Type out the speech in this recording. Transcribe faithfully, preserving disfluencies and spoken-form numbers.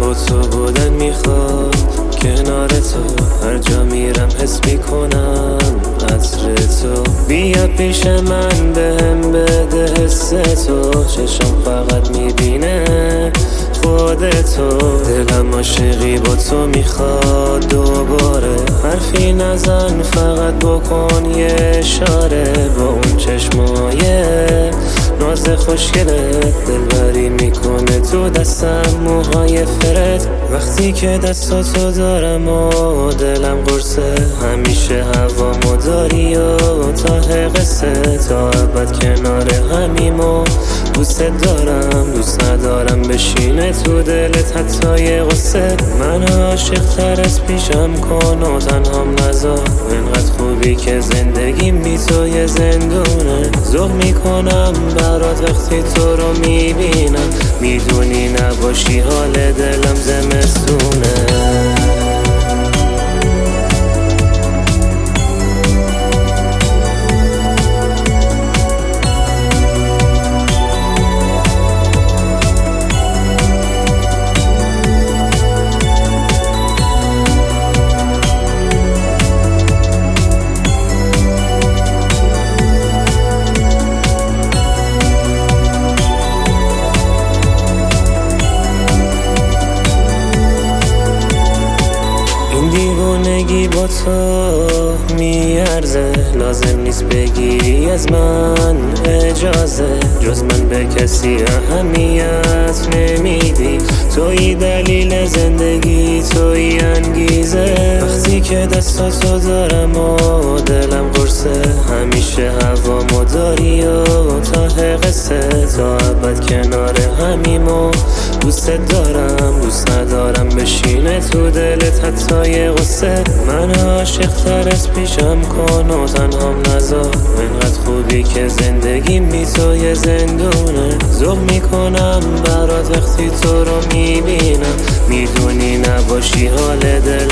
با تو بودن میخواد، کنار تو هر جا میرم حس میکنم عطر تو. بیا پیش من بهم بده حس تو، چشم فقط میبینه خودتو. دلم عاشقی با تو میخواد دوباره، حرفی نزن فقط بکن یه اشاره. با اون چشمای ناز خوشگلت دلبری میکنه تو دستم موهای فرت. وقتی که دستاتو دارم و دلم قرصه، همیشه هوامو داری و ته قصه. تا ابد کنار همیم و دوست دارم، دوست ندارم بشینه تو دلت حتی یه غصه. من عاشق تر از پیشم کن و تنهام نذار، انقدر خوبی که زندگیم بی تو یه زندونه. ذوق میکنم برات وقتی تو رو میبینم، میدونی نباشی حال دلم زمستونه. دیوونگی با تو میارزه، لازم نیست بگیری از من اجازه. جز من به کسی اهمیت نمیدی، توی دلیل زندگی، توی انگیزه. وقتی که دستاتو دارم و دلم قرصه، همیشه هوامو داری و ته قصه. تا ابد کنار همیم و دوست دارم، دوست ندارم بشینه تو دلت حتی یه غصه. من عاشق تر از پیشم کن و تنهام نذار، انقدر خوبی که زندگیم بی تو یه زندونه. ذوق میکنم برات وقتی تو رو میبینم، میدونی نباشی حال دل